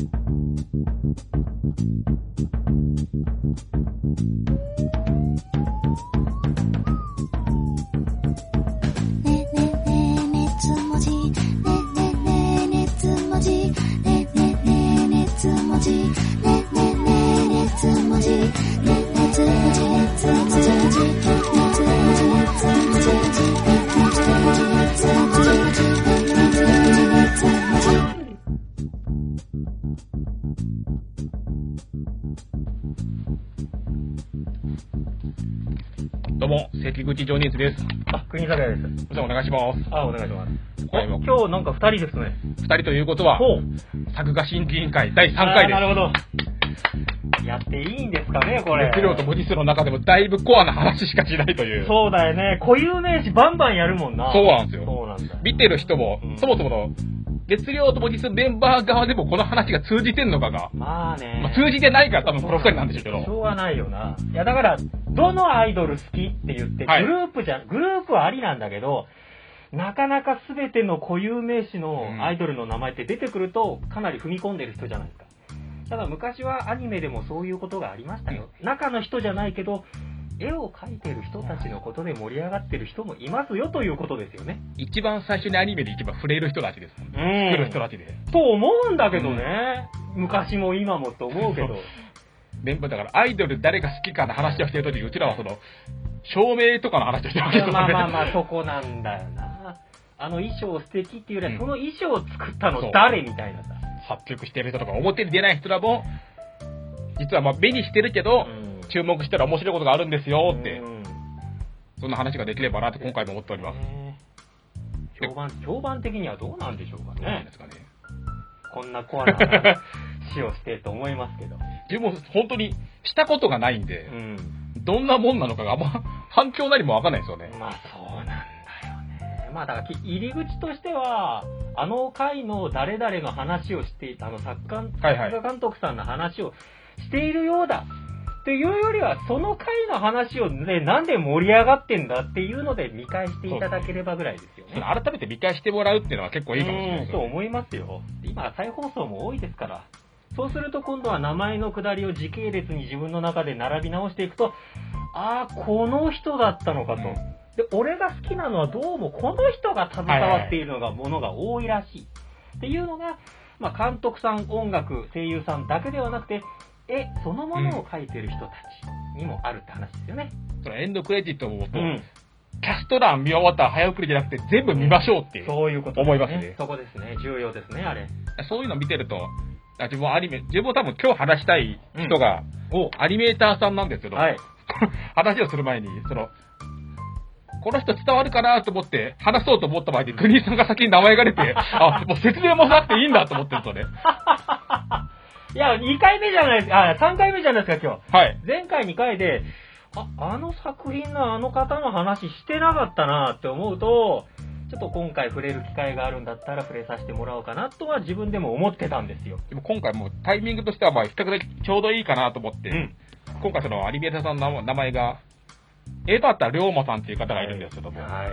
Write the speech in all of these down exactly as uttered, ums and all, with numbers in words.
どうも、関口ジョニーズです。 あ、国坂です。 じゃあお願いします。 あ、お願いします。 はい、 今日なんか二人ですね。 二人ということは、 ほう。 作画審議委員会だいさんかいです。 なるほど。やっていいんですかね、これ。 熱量と文字数の中でもだいぶコアな話しかしないという。 そうだよね。固有名詞バンバンやるもんな。 そうなんですよ。 そうなんだ。 見てる人も、 うん、 そもそもの、月量と文字数メンバー側でもこの話が通じてんのかが。 まあね。 まあ、通じてないから多分この二人なんでしょうけど。 しょうがないよな。いやだから、どのアイドル好きって言って、グループじゃ、はい、グループはありなんだけど、なかなか全ての固有名詞のアイドルの名前って出てくると、かなり踏み込んでる人じゃないですか。ただ昔はアニメでもそういうことがありましたよ。うん、中の人じゃないけど、絵を描いてる人たちのことで盛り上がってる人もいますよということですよね。 一番最初にアニメで一番触れる人たちですもんね。作る人たちで。 と思うんだけどね。うん、昔も今もと思うけど。 メンバーだからアイドル誰が好きかの話をしてるときにうちらはその照明とかの話をしてるわけですよね。 まあまあまあそこなんだよな。あの衣装素敵っていうよりは、うん、その衣装を作ったの誰みたいなさ。 作曲してる人とか表に出ない人らも実はまあ目にしてるけど、うん、注目したら面白いことがあるんですよって、うん、そんな話ができればなって今回も思っております。 評判評判的にはどうなんでしょうかね。 どうなんですかね。 こんなコアな話をしてと思いますけど。 自分も本当にしたことがないんで、うん、どんなもんなのかがあんま反響なりもわかんないですよね。 まあそうなんだよね。まあだから入り口としてはあの回の誰々の話をしていたあの作家、はいはい、作画監督さんの話をしているようだっていうよりはその回の話をねなんで盛り上がってんだっていうので見返していただければぐらいですよね。 改めて見返してもらうっていうのは結構いいかもしれないですね。そう思いますよ。今再放送も多いですから。そうすると今度は名前の下りを時系列に自分の中で並び直していくと、ああこの人だったのかと、うん、で俺が好きなのはどうもこの人が携わっているのがものが多いらしいっていうのが、まあ、監督さん音楽声優さんだけではなくて絵そのものを描いている人たちにもあるって話ですよね。 そのエンドクレジットを思うと、うん、キャスト欄見終わったら早送りじゃなくて全部見ましょうって思いますね。 そこですね。重要ですねあれ。 そういうの見てると自分はアニメ、自分は多分今日話したい人が、うん、アニメーターさんなんですけど、はい、話をする前に、その、この人伝わるかなと思って話そうと思った場合に、国井さんが先に名前が出て、あ、もう説明もなくていいんだと思ってるとね。 いや、にかいめじゃないですか、あ、さんかいめじゃないですか、今日。 はい。 前回にかいで、あ、あの作品のあの方の話してなかったなって思うと、ちょっと今回触れる機会があるんだったら触れさせてもらおうかなとは自分でも思ってたんですよ。 でも今回もうタイミングとしてはまあ比較的ちょうどいいかなと思って、うん、今回そのアニメーターさんの名前が江端龍馬さんっていう方がいるんですけども、はいはい、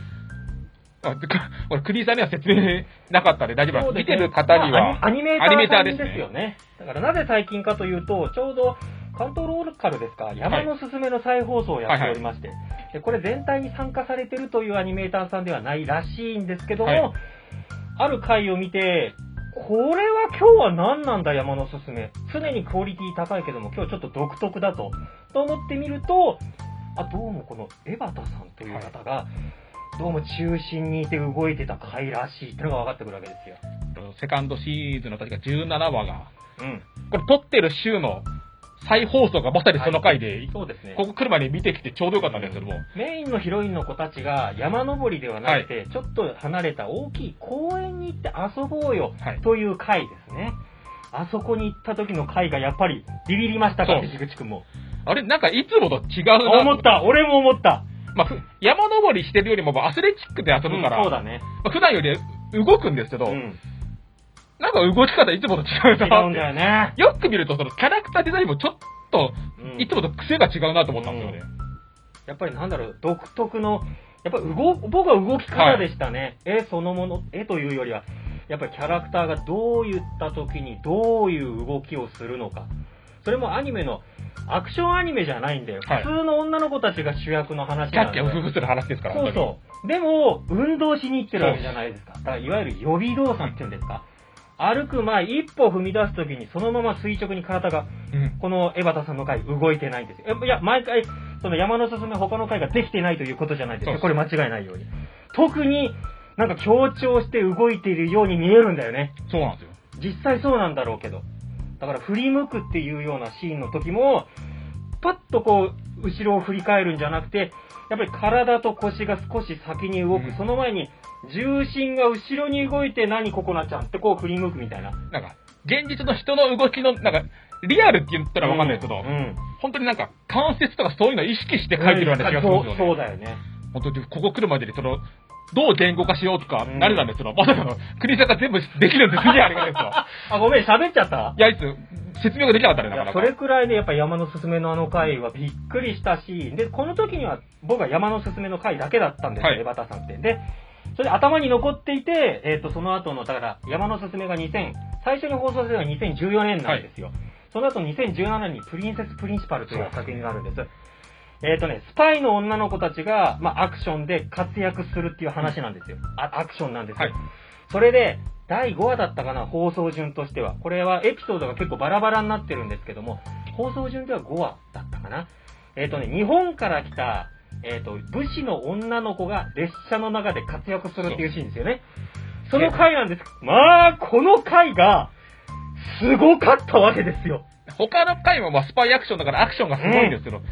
これ国井さんには説明なかったんで大丈夫なんです。見てる方には、 まあ、アニメーターさんですよね。だからなぜ最近かというと、ちょうど関東ローカルですか、山のすすめの再放送をやっておりまして、はいはいはい、でこれ全体に参加されてるというアニメーターさんではないらしいんですけども、はい、ある回を見て、これは今日は何なんだ山のすすめ、常にクオリティ高いけども今日ちょっと独特だとと思ってみると、あ、どうもこの江端さんという方が、はい、どうも中心にいて動いてた回らしいっていうのが分かってくるわけですよ。 セカンドシーズンの確かじゅうななわが、うん、これ撮ってる週の再放送がまさにその回で、はい、そうですね、ここ来る前に見てきてちょうどよかったんですけども、 うん、メインのヒロインの子たちが山登りではなくて、はい、ちょっと離れた大きい公園に行って遊ぼうよという回ですね、はい、あそこに行った時の回がやっぱりビビりましたか、関口くんも。 あれなんかいつもと違うなと思った。俺も思った。 まあ、山登りしてるよりもアスレチックで遊ぶから、うん、 そうだね、 まあ、普段より動くんですけど、うん、なんか動き方いつもと違うなって。 違うんだよね。 よく見るとそのキャラクターデザインもちょっと、うん、いつもと癖が違うなと思ったんですよね、うん、 やっぱりなんだろう、独特のやっぱ動僕は動き方でしたね、はい、絵そのもの、絵というよりはやっぱりキャラクターがどういった時にどういう動きをするのか。それもアニメの、アクションアニメじゃないんだよ。はい、普通の女の子たちが主役の話なんだよ。 キャッキャウフフする話ですから。 そうそう。でも、運動しに行ってるわけじゃないですか。だからいわゆる予備動作っていうんですか。歩く前、一歩踏み出すときに、そのまま垂直に体が、うん、この江端さんの回、動いてないんですよ。いや、毎回、その山のすすめ他の回ができてないということじゃないですか。これ間違いないように。特になんか強調して動いているように見えるんだよね。 そうなんですよ。 実際そうなんだろうけど。だから振り向くっていうようなシーンの時も、パッとこう、後ろを振り返るんじゃなくて、やっぱり体と腰が少し先に動く。うん、その前に、重心が後ろに動いて何ココナちゃんってこう振り向くみたいな。 なんか、現実の人の動きの、なんか、リアルって言ったらわかんないけど、うんうん、本当になんか、関節とかそういうのを意識して書いてるような気がするんですよね。 そう、そうだよね。 本当に、ここ来るまでに、その、どう言語化しようとか、なるなんですけど、まさかの、国坂全部できるんですね、あれがですよ。 あ、ごめん、喋っちゃった？ いや、いつ、説明ができなかったね、なかなか。 それくらいで、やっぱ山のすすめのあの回はびっくりしたし、で、この時には僕は山のすすめの回だけだったんですよ、江端さんって。で、それで頭に残っていて、えっと、その後の、だから、山のすすめがにせん、最初に放送したのがにせんじゅうよねんなんですよ。はい、その後にせんじゅうななねんにプリンセスプリンシパルという作品があるんです。えっとね、スパイの女の子たちが、まあ、アクションで活躍するっていう話なんですよ。あ、アクションなんですよ。はい、それで、だいごわだったかな、放送順としては。これはエピソードが結構バラバラになってるんですけども、放送順ではごわだったかな。えっとね、日本から来た、えっと、武士の女の子が列車の中で活躍するっていうシーンですよね。その回なんです。まあ、この回が、すごかったわけですよ。 他の回はまあスパイアクションだからアクションがすごいんですけど、うん、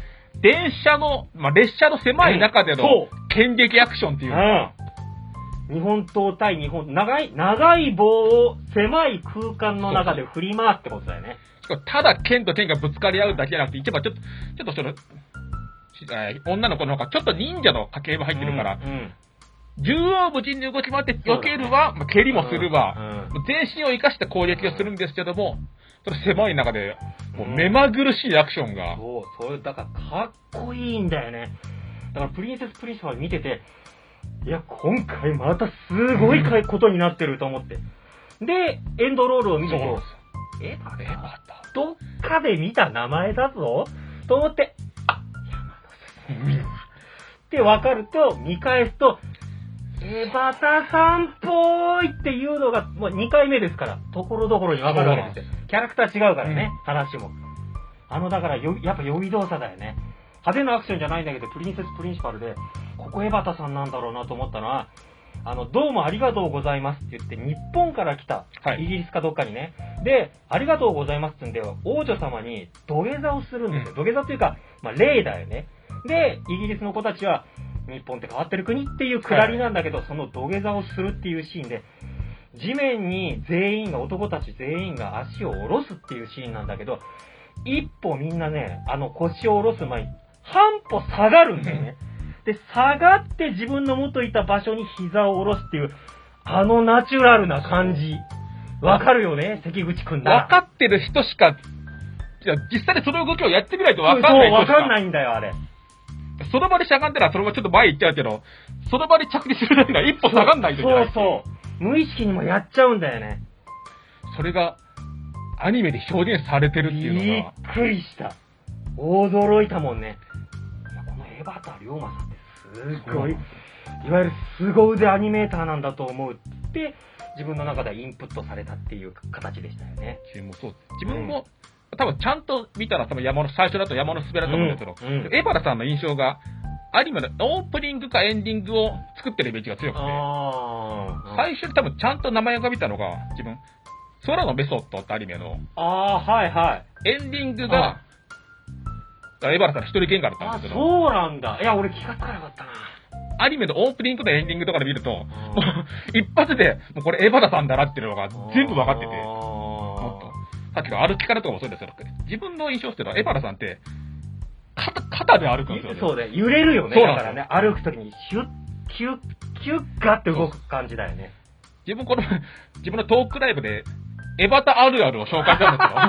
電車の、まあ、列車の狭い中での剣撃アクションっていう、 うん、日本刀対日本、長い、長い棒を狭い空間の中で振り回すってことだよね。 ただ剣と剣がぶつかり合うだけじゃなくて、一番ちょっと、ちょっとその、女の子の方がちょっと忍者の家系も入ってるから、うんうん、縦横無尽に動き回って避けるわ、ね、蹴りもするわ、うんうん、全身を生かした攻撃をするんですけども、その狭い中で、もう目まぐるしいアクションが。 そう、それ、だからかっこいいんだよね。だからプリンセスプリンシパル見てて、いや、今回またすごいことになってると思って。で、エンドロールを見ても、え、また、どっかで見た名前だぞと思って、あ、山のすすめってわかると、見返すと、江端さんっぽいっていうのが、もうにかいめですから、ところどころにわかるわけですよ。キャラクター違うからね、うん、話も。あの、だからよ、やっぱ予備動作だよね。派手なアクションじゃないんだけど、プリンセスプリンシパルで、ここ江端さんなんだろうなと思ったのは、あの、どうもありがとうございますって言って、日本から来た、はい、イギリスかどっかにね。で、ありがとうございますってんで、王女様に土下座をするんですよ。うん、土下座っていうか、まあ、礼だよね。で、イギリスの子たちは、日本って変わってる国っていうくだりなんだけど、はい、その土下座をするっていうシーンで、地面に全員が、男たち全員が足を下ろすっていうシーンなんだけど、一歩みんなね、あの腰を下ろす前に、半歩下がるんだよね。で、下がって自分の元いた場所に膝を下ろすっていう、あのナチュラルな感じ。わかるよね、関口くんだ。 わかってる人しか、実際にその動きをやってみないとわかんない人しか。 そう、わかんないんだよ、あれ。 その場でしゃがんだらその場ちょっと前行っちゃうけど、その場で着地するだけが一歩下がんないといけない。 そうそう。無意識にもやっちゃうんだよね。 それが、アニメで表現されてるっていうのが。 びっくりした。驚いたもんね。この江端龍馬さんってすごい、いわゆる凄腕アニメーターなんだと思うって、自分の中でインプットされたっていう形でしたよね。 自分もそう。自分も、うん、多分ちゃんと見たら多分山の、最初だと山のすべだと思うんですけど、うんうん、江原さんの印象が、アニメのオープニングかエンディングを作ってるイメージが強くて、最初に多分ちゃんと名前が見たのが、自分、空のメソッドってアニメの、 あー、はいはい。 エンディングが、江原さんの一人喧嘩だったんですけど。 あ、そうなんだ。いや、俺気がつかなかったな。 アニメのオープニングとエンディングとかで見ると、もう一発で、もうこれ江原さんだなっていうのが全部分かってて、もっとさっきの歩き方とかもそうですよ。自分の印象っていうのは江原さんって、肩、肩で歩くんですよね。 そうね。揺れるよね。だからね、歩くときにシュッ、キュッ、キュッガって動く感じだよね。 自分この、自分のトークライブで、江端あるあるを紹介したんですけど。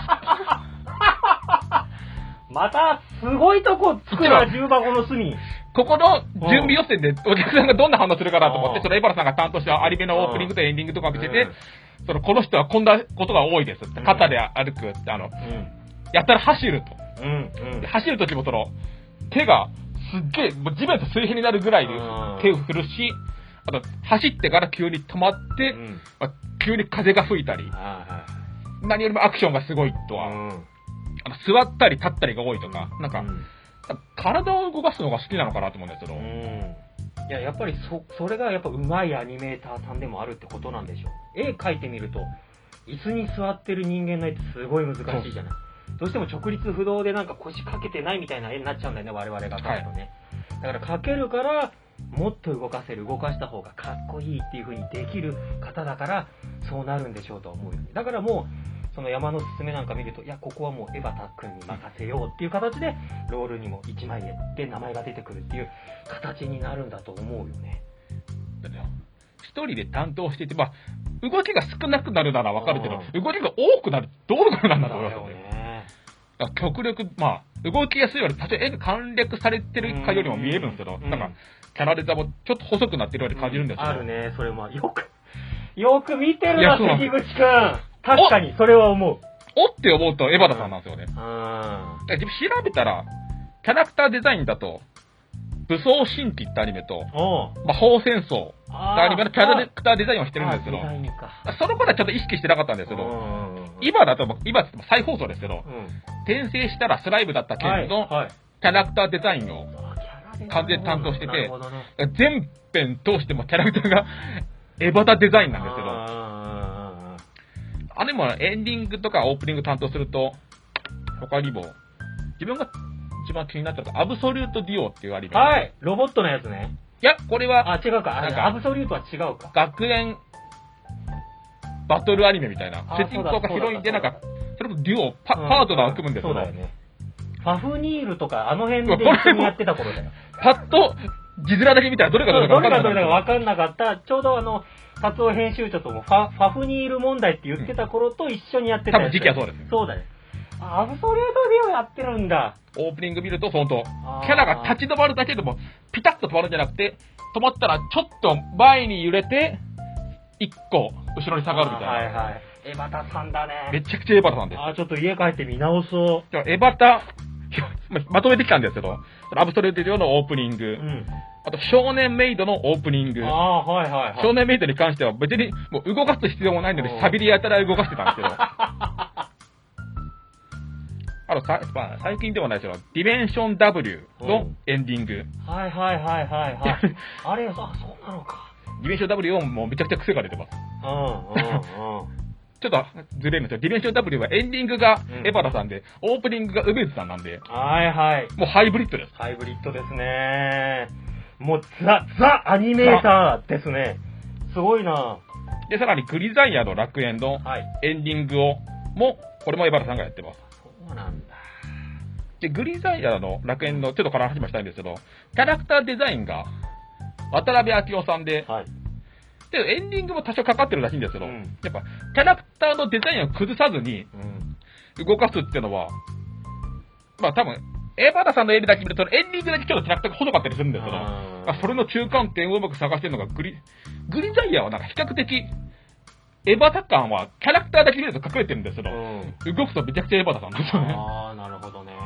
また、すごいとこ作るわ、重箱の隅。 ここの準備予選でお客さんがどんな反応するかなと思って、そのエバラさんが担当したアニメのオープニングとエンディングとかを見せて、その、この人はこんなことが多いですって、肩で歩くって、あの、やったら走ると。走るときもその、手がすっげえ、もう地面と水平になるぐらいで手を振るし、あと、走ってから急に止まって、まあ、急に風が吹いたり、何よりもアクションがすごいとは、あの座ったり立ったりが多いとか、なんか、体を動かすのが好きなのかなと思うんですけど。うん、 いや、やっぱりそ、それがやっぱ上手いアニメーターさんでもあるってことなんでしょう。絵描いてみると、椅子に座ってる人間の絵ってすごい難しいじゃない。どうしても直立不動でなんか腰掛けてないみたいな絵になっちゃうんだよね、我々が描くとね。はい、だから描けるから、もっと動かせる、動かした方がかっこいいっていう風にできる方だから、そうなるんでしょうと思うよね。だからもう、その山のすすめなんか見ると、いや、ここはもうエバタ君に任せようっていう形で、ロールにもいちまい絵で名前が出てくるっていう形になるんだと思うよね。 一人で担当していて、まあ、動きが少なくなるならわかるけど、動きが多くなる、どういうことなんだろうね。極力、まあ、動きやすいより、多少絵が簡略されてるかよりも見えるんですけど、なんか、キャラデザもちょっと細くなってるように感じるんですよ、 うん。あるね、それも。よく、よく見てるな、関口くん。確かに、それは思う。 おって思うとエバタさんなんですよね。うん。自分調べたら、キャラクターデザインだと、武装神秘ってアニメと、魔法戦争ってアニメのキャラクターデザインをしてるんですけど、その頃はちょっと意識してなかったんですけど、今だと、今って再放送ですけど、うん、転生したらスライムだった件のキャラクターデザインを完全に担当してて、ね、全編通してもキャラクターがエバタデザインなんですけど、あれもエンディングとかオープニング担当すると、他にも、自分が一番気になったのが、アブソリュートディオっていうアニメ。 はい。ロボットのやつね。 いや、これは、 あ、違うか。なんかアブソリュートは違うか。 学園、バトルアニメみたいな。主人公がヒロインでなんか、それこそデュオ、パ、うん、パートナーを組むんですよ。 そうだよね。ファフニールとか、あの辺で一緒にやってた頃だよ。 パッと、字面だけ見たらどれがどれか分かんなかった。 どれがどれか分かんなかった。ちょうどあの、達夫編集長ともファ、ファフニール問題って言ってた頃と一緒にやってたやつ。 多分時期はそうですね。 そうだね。アブソリュートディオやってるんだ。 オープニング見ると、ほんと、キャラが立ち止まるだけでも、ピタッと止まるんじゃなくて、止まったらちょっと前に揺れて、一個後ろに下がるみたいな。はいはい。 エバタさんだね。 めちゃくちゃエバタさんです。 あ、ちょっと家帰って見直そう。 エバタ、まとめてきたんですけど、アブソリュートディオのオープニング。うん、あと、少年メイドのオープニング。 ああ、はいはいはい。 少年メイドに関しては別にもう動かす必要もないので、サビリやたら動かしてたんですけど。あとさ、まあ、最近ではないですけど、ディメンション ダブリュー のエンディング。 うん、はいはいはいはいはい。あれ、あ、そうなのか。 ディメンション ダブリュー をもうめちゃくちゃ癖が出てます。うんうんうん。ちょっとずれるんですよ。ディメンション ダブリュー はエンディングがエバラさんで、うん、オープニングが梅津さんなんで。 はいはい。 もうハイブリッドです。 ハイブリッドですね。もうザ、ザアニメーターですね。すごいな。 で、さらにグリザイアの楽園のエンディングを、も、これもエバラさんがやってます。 そうなんだ。 で、グリザイアの楽園のちょっとから話もしたいんですけど、キャラクターデザインが渡辺明夫さんで、はい、で、エンディングも多少かかってるらしいんですけど、うん、やっぱ、キャラクターのデザインを崩さずに動かすっていうのは、まあ多分、エバラさんの絵だけ見ると、エンディングだけちょっとキャラクターが細かったりするんですけど、あそれの中間点をうまく探してるのがグリ、グリザイアはなんか比較的、エバタ感はキャラクターだけ見ると隠れてるんですけど、うん、動くとめちゃくちゃエバタさんなんですよね。 ああ、なるほどね。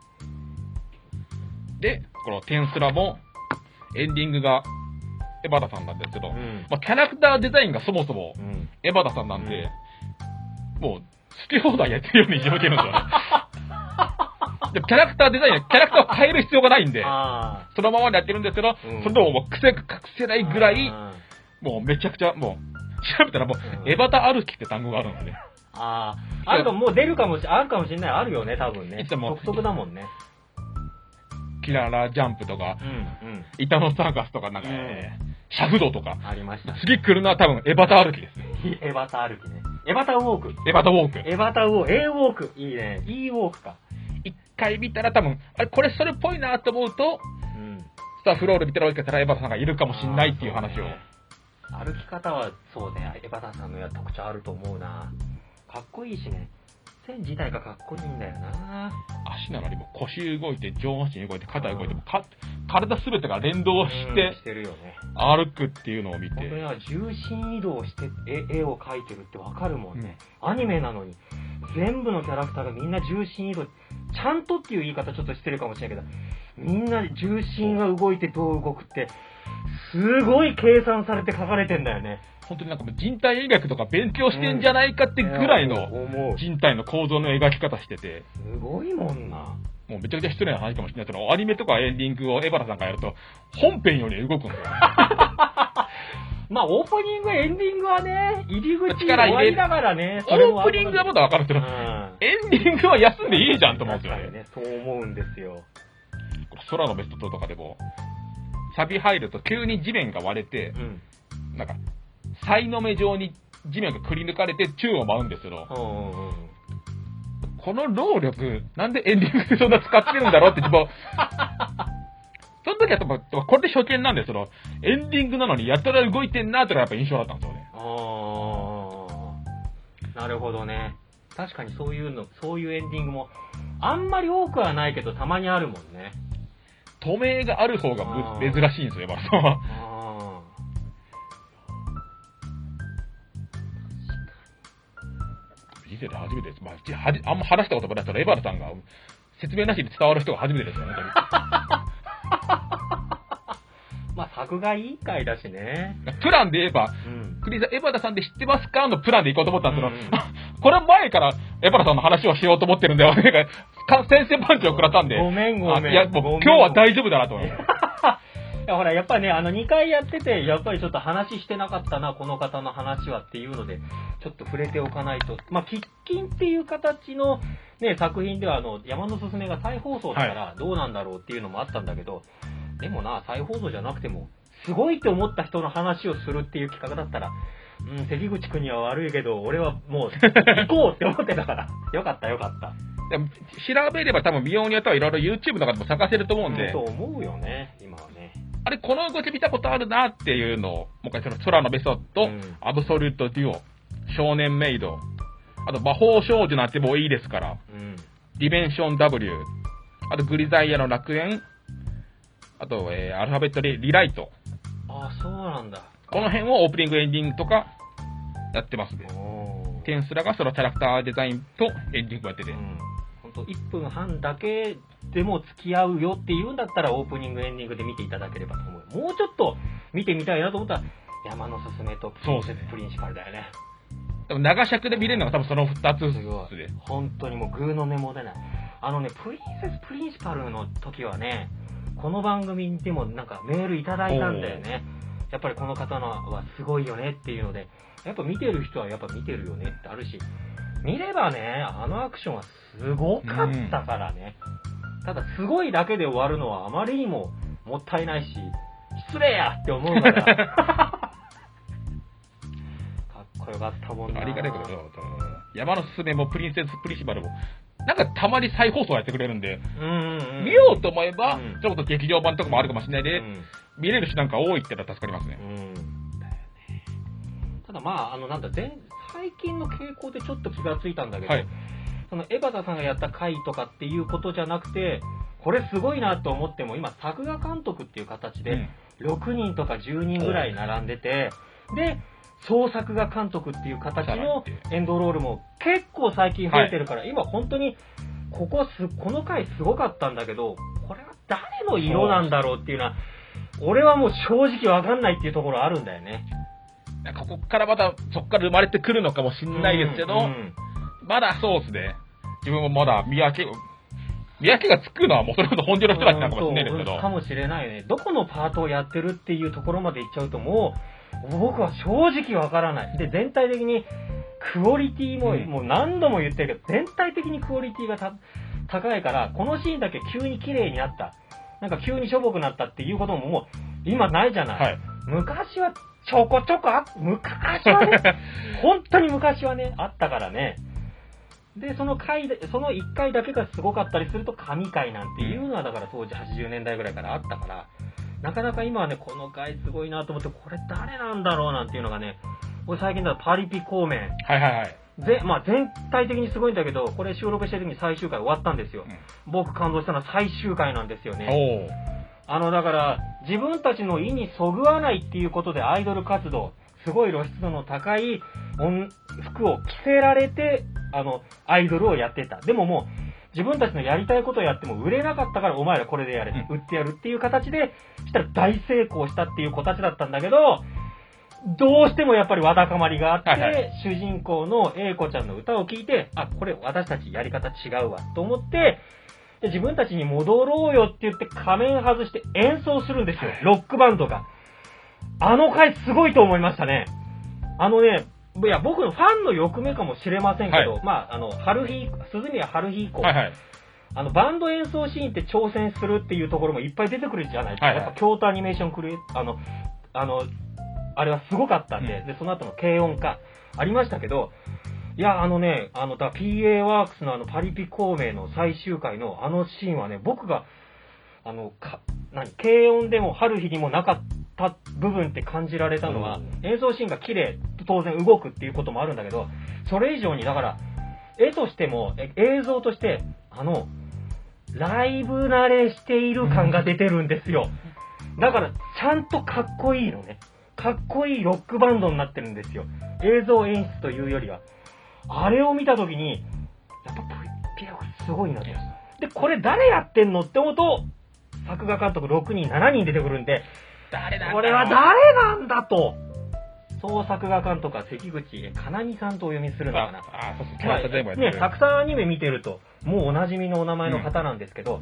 で、このテンスラも、エンディングがエバタさんなんですけど、うん、まあ、キャラクターデザインがそもそもエバタさんなんで、うん、もう好き放題やってるようにしておけるんですよね。でキャラクターデザイン、キャラクターを変える必要がないんで、そのままでやってるんですけど、うん、それでももう癖が隠せないぐらい、もうめちゃくちゃ、もう、調べたらもう、エバタ歩きって単語があるんですね。 ああ、あるかも、もう出るかもし、あるかもしれない。あるよね、多分ね。いつも独特だもんね。 キララジャンプとか、うんうん、板のサーカスとか、なんか、ね、うん、シャフドとか。 ありました。 次来るのは多分、エバタ歩きですね。 エバタ歩きね。エバタウォーク。 エバタウォーク。 エバタウォーク。A ウォーク。いいね。E ウォークか。 一回見たら多分、あれ、これそれっぽいなと思うと、うん、スタッフロール見たらおいけたらエバタさんがいるかもしんないっていう話を。 歩き方はそうね、エバタさんのや特徴あると思うな。かっこいいしね。線自体がかっこいいんだよな。 足なのにも腰動いて、上半身動いて、肩動いても、か体すべてが連動して、 してるよね。 歩くっていうのを見て。 本当に重心移動して絵、絵を描いてるってわかるもんね、うん。アニメなのに、全部のキャラクターがみんな重心移動、ちゃんとっていう言い方ちょっとしてるかもしれないけど、みんな重心が動いてどう動くって、すごい計算されて描かれてんだよね。 本当になんかもう人体医学とか勉強してんじゃないかってぐらいの人体の構造の描き方してて。 すごいもんな。 もうめちゃくちゃ失礼な話かもしれないけど、アニメとかエンディングをエバラさんがやると、本編より動くんだよ。 まあ、オープニング、エンディングはね、入り口終わりながらね、 オープニングはまだわかるけど、うん、エンディングは休んでいいじゃんと思うんですよね。 ね、そう思うんですよ。 空のベストとかでも、サビ入ると急に地面が割れて、うん、なんか、サイの目状に地面がくり抜かれて宙を舞うんですけど、うんうんうん、この労力、なんでエンディングでそんな使ってるんだろうって自分、その時は多分、これで初見なんですけど、エンディングなのにやたら動いてんなーってのがやっぱ印象だったんですよね。 あー、なるほどね。確かにそういうの、そういうエンディングも、あんまり多くはないけど、たまにあるもんね。 透明がある方が珍しいんですよ、エバラさんは。人生で初めてです。まあ、あんま話したこともないからエバラさんが説明なしに伝わる人が初めてですよね。 まあ、作画委員会だしね。 プランで言えば、うん、クリーザーエバラさんで知ってますかのプランで行こうと思ったんですけど、うん、これ前からエバラさんの話をしようと思ってるんで、先生パンチを食らったんで。 ごめんごめん。 いや、もう今日は大丈夫だなと思います。 いやほら、やっぱりね、あのにかいやってて、やっぱりちょっと話してなかったな、この方の話はっていうので、ちょっと触れておかないと。まあ、喫緊っていう形のね、作品では、あの、山のすすめが再放送だからどうなんだろうっていうのもあったんだけど、はい、でもな、再放送じゃなくても、すごいって思った人の話をするっていう企画だったら、うん、関口くんには悪いけど、俺はもう、行こうって思ってたから、よかったよかった。 でも調べれば多分美容によってはいろいろ YouTube とかでも探せると思うんで。 そう思うよね、今はね。 あれ、この動き見たことあるなっていうのを、もう一回その空のベソと、うん、アブソリュートデュオ、少年メイド、あと魔法少女なんてもういいですから、うん、ディメンション W、あとグリザイアの楽園、あと、えー、アルファベットでリライト。 ああ、そうなんだ。 この辺をオープニングエンディングとかやってますね。テンスラがそのキャラクターデザインとエンディングやってて。うん、 ほんといっぷんはんだけでも付き合うよっていうんだったらオープニングエンディングで見ていただければと思う。もうちょっと見てみたいなと思ったら山のすすめとプリンセスプリンシパルだよね。 でも長尺で見れるのが多分そのふたつですで。本当にもうグーの音も出ない。あのね、プリンセスプリンシパルの時はね、この番組でもなんかメールいただいたんだよね。やっぱりこの方のはすごいよねっていうので、やっぱ見てる人はやっぱ見てるよねってあるし、見ればね、あのアクションはすごかったからね。うん、ただすごいだけで終わるのはあまりにももったいないし、失礼やって思うから。かっこよかったもんな。 ありがたいことだ。山のすすめもプリンセスプリンシパルも、なんかたまに再放送やってくれるんで、うんうんうん、見ようと思えば、うん、ちょっと劇場版とかもあるかもしれないで、うん、見れる人なんか多いってのは助かりますね。うん、だよね。 ただまあ、あのなんだ、最近の傾向でちょっと気がついたんだけど、はい、そのエバタさんがやった回とかっていうことじゃなくて、これすごいなと思っても、今作画監督っていう形で、ろくにんとかじゅうにんぐらい並んでて、うん、で、総作画監督っていう形のエンドロールも結構最近増えてるから、はい、今本当にここすこの回すごかったんだけど、これは誰の色なんだろうっていうのは俺はもう正直わかんないっていうところあるんだよね。 ここからまたそこから生まれてくるのかもしれないですけど、うんうん、まだそうですね。自分もまだ見分け見分けがつくのはもうそれこそ本気の人たちなのかもしれないですけど、 うん、かもしれないよね。どこのパートをやってるっていうところまでいっちゃうともう僕は正直わからない。で、全体的にクオリティも、うん、もう何度も言ってるけど、全体的にクオリティがた高いから、このシーンだけ急に綺麗になった。なんか急にしょぼくなったっていうことももう今ないじゃない。はい、昔はちょこちょこあ、昔はね、本当に昔はね、あったからね。で、その回で、そのいっかいだけがすごかったりすると神回なんていうのはだから当時はちじゅうねんだいぐらいからあったから、なかなか今はね、この回すごいなと思って、これ誰なんだろうなんていうのがね、俺最近だとパリピ孔明。 はいはいはい。 で、まあ全体的にすごいんだけど、これ収録してる時に最終回終わったんですよ。うん、僕感動したのは最終回なんですよね。 あの、だから、自分たちの意にそぐわないっていうことでアイドル活動、すごい露出度の高い服を着せられて、あの、アイドルをやってた。でももう、自分たちのやりたいことをやっても売れなかったからお前らこれでやれ、うん、売ってやるっていう形で、したら大成功したっていう子たちだったんだけど、どうしてもやっぱりわだかまりがあって、はいはい、主人公の英子ちゃんの歌を聴いて、あ、これ私たちやり方違うわと思って、で自分たちに戻ろうよって言って仮面外して演奏するんですよ、はい、ロックバンドが。あの回すごいと思いましたね。あのね、いや僕のファンの欲目かもしれませんけど、はい、まあ、あの、春日、鈴宮春日以降、はいはい、あの、バンド演奏シーンって挑戦するっていうところもいっぱい出てくるじゃないですか。はいはい、やっぱ京都アニメーションクリエあの、あの、あれはすごかったんで、うん、で、その後の軽音化ありましたけど、いや、あのね、あの、だ ピーエー ワークスのあの、パリピ孔明の最終回のあのシーンはね、僕が、あの、か、何、軽音でも春日にもなかった部分って感じられたのは、うん、演奏シーンが綺麗、当然動くっていうこともあるんだけど、それ以上に、だから、絵としても、映像として、あの、ライブ慣れしている感が出てるんですよ。だから、ちゃんとかっこいいのね。かっこいいロックバンドになってるんですよ。映像演出というよりは。あれを見たときに、やっぱピアノすごいなと。で、これ誰やってんのって思うと、作画監督ろくにん、しちにん出てくるんで、 誰だこれは誰なんだと。総作画監督は関口かなみさんとお読みするのかな。 ああ、そうそう、まあ、 ね、たくさんアニメ見てると、もうおなじみのお名前の方なんですけど、うん、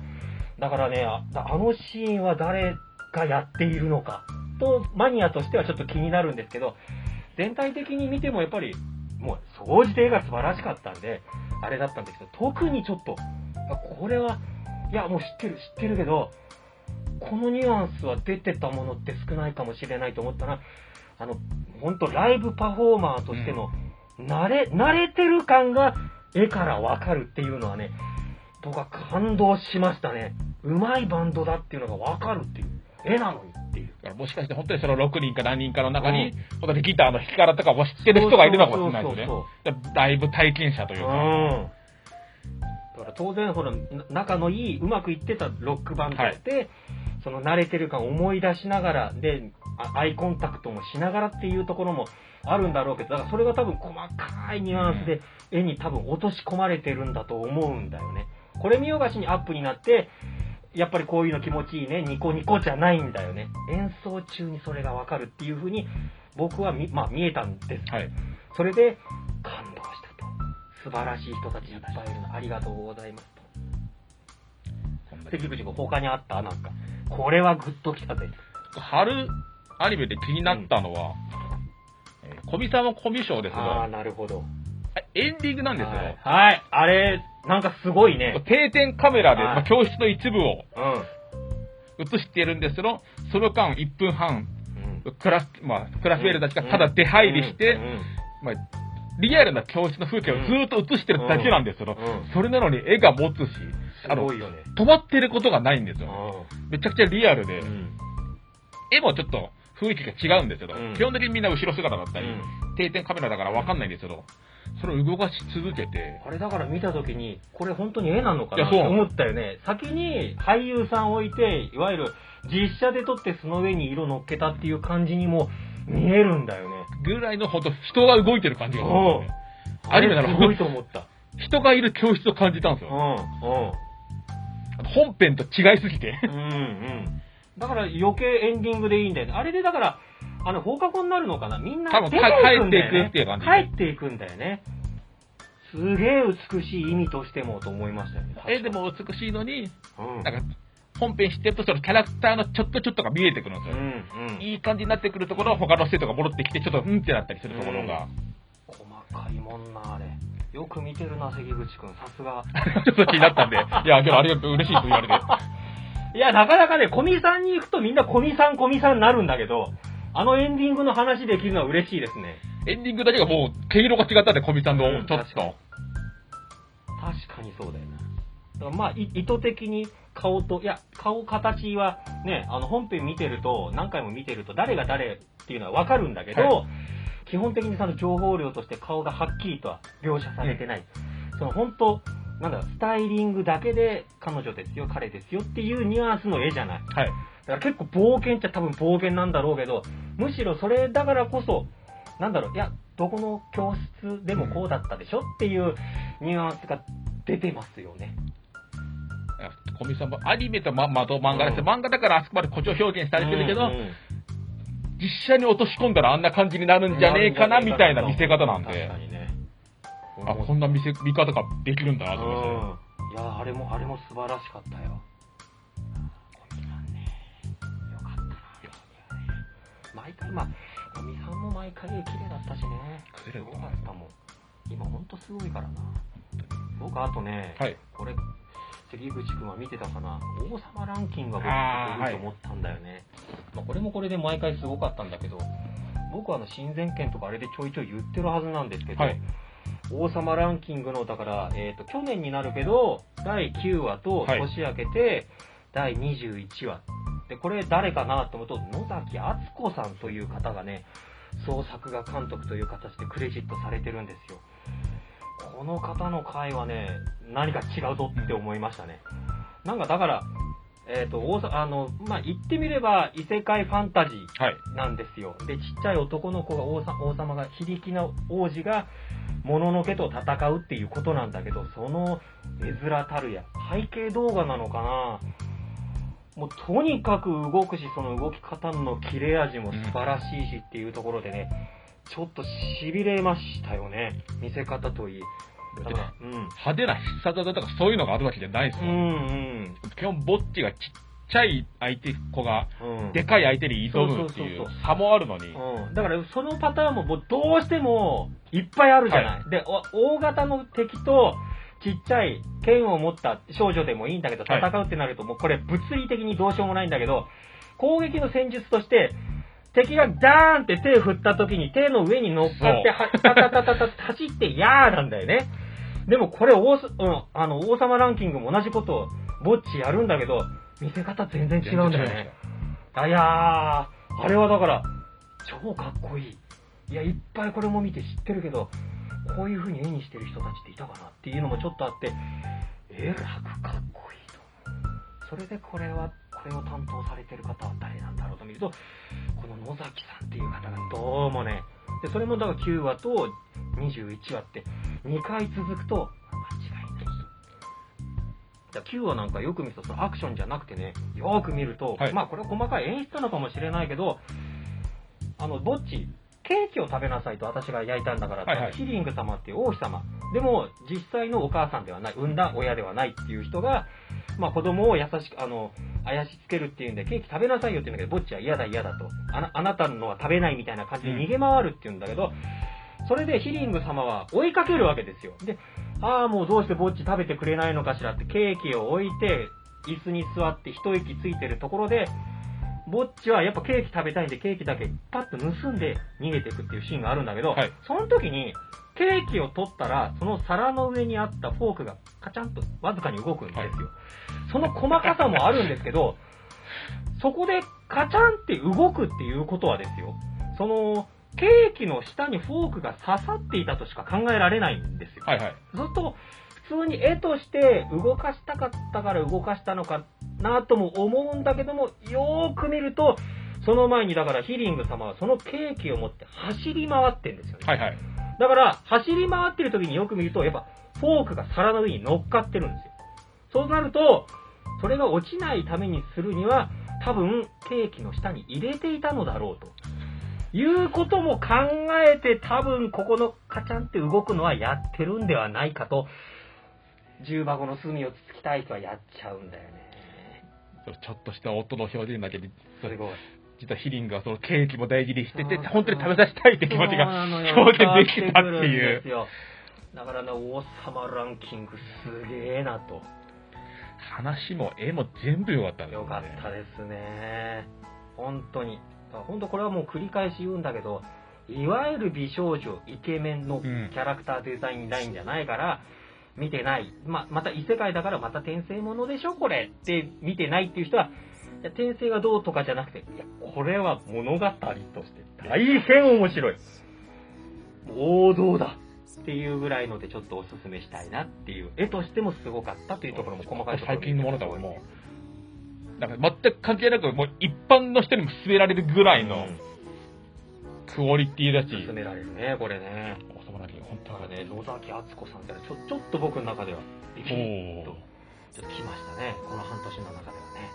だからね、あ、あのシーンは誰がやっているのか、と、マニアとしてはちょっと気になるんですけど、全体的に見てもやっぱり、もう、総じて絵が素晴らしかったんで、あれだったんですけど、特にちょっと、これは、いや、もう知ってる、知ってるけど、このニュアンスは出てたものって少ないかもしれないと思ったら、あの、ほんとライブパフォーマーとしての、慣れ、慣れてる感が絵からわかるっていうのはね、僕は感動しましたね。うまいバンドだっていうのがわかるっていう。絵なのにっていう。 もしかして本当にそのろくにんか何人かの中に、うん、本当にギターの弾き方とかを知ってる人がいるのかもしれないですね。だいぶ体験者というか。うんだから当然ほら仲のいいうまくいってたロックバンドで、はい、その慣れてる感を思い出しながらでアイコンタクトもしながらっていうところもあるんだろうけど、だからそれが多分細かいニュアンスで絵に多分落とし込まれてるんだと思うんだよね。これ見よがしにアップになってやっぱりこういうの気持ちいいね、ニコニコじゃないんだよね。演奏中にそれがわかるっていう風に僕はみ、まあ、見えたんです、はい、それで感動したと。素晴らしい人たちいっぱいいるのありがとうございますと。関口君他にあったなんかこれはグッときたぜ。 春アニメで気になったのは、うん、小見さんはコミュ障ですけど、 ああなるほど、 エンディングなんですよ。 はい、はい、あれなんかすごいね。 定点カメラで、まあ、教室の一部を映しているんですけど、その間いっぷんはん、うん、クラス、まあ、クラスメールたちがただ出入りして、うんうんうんまあ、リアルな教室の風景をずーっと映してるだけなんですけど、うんうん、それなのに絵が持つし、 あの、ね、 止まってることがないんですよ、ね。めちゃくちゃリアルで、うん、絵もちょっと雰囲気が違うんですけど、うん、基本的にみんな後ろ姿だったり、うん、定点カメラだからわかんないんですけど、それを動かし続けて。 あれだから見たときに、これ本当に絵なのかなと思ったよね。先に俳優さん置いて、いわゆる実写で撮ってその上に色乗っけたっていう感じにも見えるんだよね。 ぐらいのほんと人が動いてる感じがするんですよね。 アニメならすごいと思った。 人がいる教室を感じたんですよ。うんうん、本編と違いすぎて。うんうん。 だから余計エンディングでいいんだよね。あれでだから、あの放課後になるのかな、みんな出ていくんだよね。帰っていくっていう感じ。 帰っていくんだよね。すげえ美しい意味としてもと思いましたよね。 え、でも美しいのに、うん、なんか本編知ってるとそのキャラクターのちょっとちょっとが見えてくるんですよ。うんうん、いい感じになってくるところは他の生徒が戻ってきてちょっとうんってなったりするところが。 うん、細かいもんなあれ。よく見てるな関口くん、さすが。 ちょっと気になったんで、いや、けどありがとう、嬉しいと言われて。 いや、なかなかね、コミさんに行くとみんなコミさんコミさんになるんだけど、あのエンディングの話できるのは嬉しいですね。 エンディングだけがもう毛色が違ったんで、コミさんの、ちょっと。確か確かにそうだよな。だからまあ、意図的に顔と、いや、顔形はね、あの本編見てると、何回も見てると誰が誰っていうのはわかるんだけど、はい、基本的にその情報量として顔がはっきりとは描写されてない。うん、その本当、なんだろう、スタイリングだけで彼女ですよ、彼ですよっていうニュアンスの絵じゃない。はい。 だから結構冒険っちゃ多分冒険なんだろうけど、むしろそれだからこそ、なんだろう、いや、どこの教室でもこうだったでしょっていうニュアンスが出てますよね。 小見さんもアニメとま、まと漫画です、うん、漫画だからあそこまで誇張表現されてるけど、うんうん、実写に落とし込んだらあんな感じになるんじゃねえかなみたいな見せ方なんで、確かにね、あ、こんな見せ見方ができるんだなと思って、 うん、いや、あれもあれも素晴らしかったよ。小見さんね、よかったな。毎回、まあ小見さんも毎回綺麗だったしね、すごかったもん。今ほんとすごいからな。僕あとね、はい、これ関口くんは見てたかな、王様ランキングが僕すごいと思ったんだよね。はい、まあ、これもこれで毎回すごかったんだけど、僕はあの親善権とかあれでちょいちょい言ってるはずなんですけど、はい、王様ランキングのだから、えーと、去年になるけどだいきゅうわと年明けてだいにじゅういちわで、これ誰かなと思うと野崎敦子さんという方がね、総作画監督という形でクレジットされてるんですよ。この方の回はね、何か違うぞって思いましたね。なんかだから、えっと、あの、まあ、言ってみれば異世界ファンタジーなんですよ。はい、で、ちっちゃい男の子が王様、王様が、非力な王子が、もののけと戦うっていうことなんだけど、その絵面たるや、背景動画なのかな、もうとにかく動くし、その動き方の切れ味も素晴らしいしっていうところでね、ちょっと痺れましたよね。見せ方といい。 だから、うん、派手な必殺技とかそういうのがあるわけじゃないですもん。うんうん、基本ぼっちがちっちゃい相手子が、うん、でかい相手に挑むっていう差もあるのに。 うん、だからそのパターンももうどうしてもいっぱいあるじゃない。はい、で、大型の敵とちっちゃい剣を持った少女でもいいんだけど、戦うってなるともうこれ物理的にどうしようもないんだけど、攻撃の戦術として、敵がダーンって手を振った時に手の上に乗っかっては、タタタタタ走ってやーなんだよね。でもこれ王、うん、あの王様ランキングも同じことをぼっちやるんだけど、見せ方全然違うんだよね。あ、いやー、あれはだから超かっこいい。いや、いっぱいこれも見て知ってるけど、こういう風に絵にしてる人たちっていたかなっていうのもちょっとあって、えらくかっこいいと。それでこれはこれを担当されてる方は誰なんだろうと見ると、この野崎さんっていう方がどうもね、でそれもだからきゅうわとにじゅういちわってにかい続くと間違いない。だきゅうわなんかよく見るとそのアクションじゃなくてね、よーく見ると、はい、まあこれは細かい演出なのかもしれないけど、あのぼっちケーキを食べなさいと私が焼いたんだから、はいはい、ヒリング様っていう王妃様でも実際のお母さんではない、産んだ親ではないっていう人が、まあ、子供を優しくあの怪しつけるっていうんでケーキ食べなさいよって言うんだけど、ぼっちは嫌だ嫌だと、あな、あなたのは食べないみたいな感じで逃げ回るって言うんだけど、それでヒリング様は追いかけるわけですよ。で、ああもうどうしてぼっち食べてくれないのかしらってケーキを置いて椅子に座って一息ついてるところで、ぼっちはやっぱケーキ食べたいんでケーキだけパッと盗んで逃げていくっていうシーンがあるんだけど、はい、その時にケーキを取ったらその皿の上にあったフォークがカチャンとわずかに動くんですよ。はい、その細かさもあるんですけど、そこでカチャンって動くっていうことはですよ、そのケーキの下にフォークが刺さっていたとしか考えられないんですよ。はいはい、ずっと普通に絵として動かしたかったから動かしたのかなとも思うんだけども、よーく見るとその前にだからヒリング様はそのケーキを持って走り回ってんですよね。はいはい、だから走り回ってる時によく見るとやっぱフォークが皿の上に乗っかってるんですよ。そうなるとそれが落ちないためにするには多分ケーキの下に入れていたのだろうということも考えて、多分ここのカチャンって動くのはやってるんではないかと、重箱の隅をつつきたい人はやっちゃうんだよね。 ちょっとした音の表現だけで、すごい。実はヒリングはそのケーキも大事にしてて、本当に食べさせたいって気持ちが表現できたっていう。 だからね、王様ランキングすげえなと。 話も絵も全部良かったんですね。 良かったですね。本当に。本当これはもう繰り返し言うんだけど、いわゆる美少女イケメンのキャラクターデザインラインじゃないから、うん、見てない、ままた異世界だからまた転生ものでしょこれって見てないっていう人は、いや転生がどうとかじゃなくて、いやこれは物語として大変面白い、王道だっていうぐらいのでちょっとおすすめしたいなっていう、絵としてもすごかったというところも細かいところ最近のものだもんもうなんか全く関係なく、もう一般の人にも勧められるぐらいのクオリティだし。 勧められるね、これね。 おそらく本当はね、野崎敦子さんってちょちょっと僕の中では、ビビッとちょっと来ましたね、この半年の中ではね。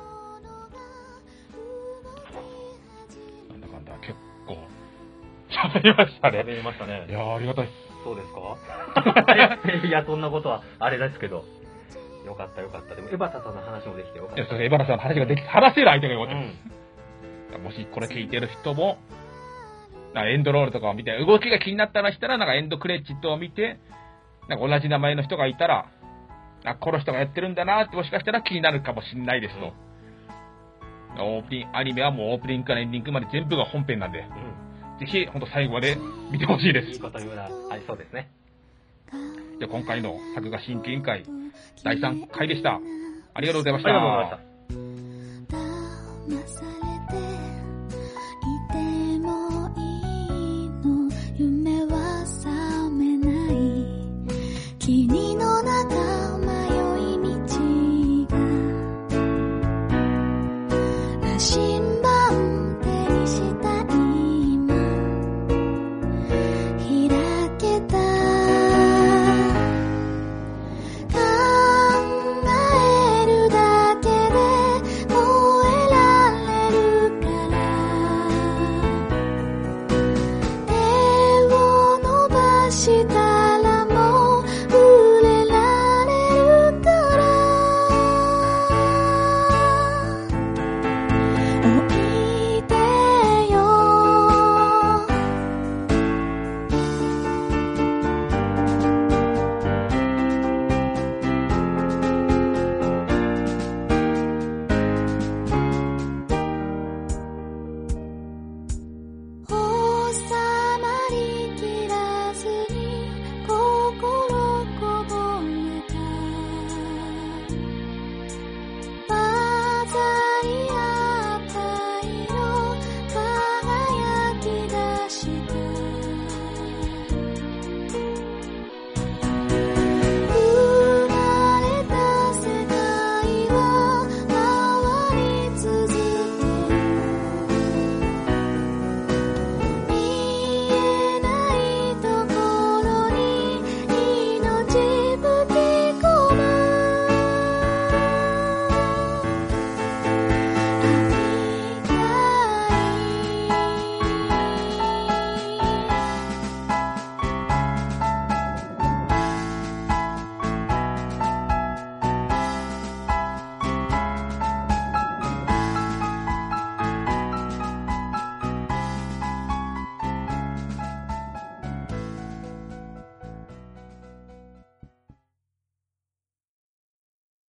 なんだかんだ結構喋りましたね。 喋りましたね。 いやー、ありがたいです。 そうですかいや、そんなことはあれですけど。よかったよかった。でも、エバタさんの話もできてよかった。 いや、それエバタさんの話ができ、話せる相手がよかったです。うん、もしこれ聞いてる人も、なんかエンドロールとかを見て、動きが気になったらしたら、なんかエンドクレジットを見て、なんか同じ名前の人がいたら、あ、この人がやってるんだなってもしかしたら気になるかもしれないですと。うん、オープニング、アニメはもうオープニングからエンディングまで全部が本編なんで、うん、ぜひ、ほんと最後まで見てほしいです。 いいこと言うな。はい、そうですね。 じゃあ今回の作画審議委員会だいさんかいでした。ありがとうございました。 ありがとうございました。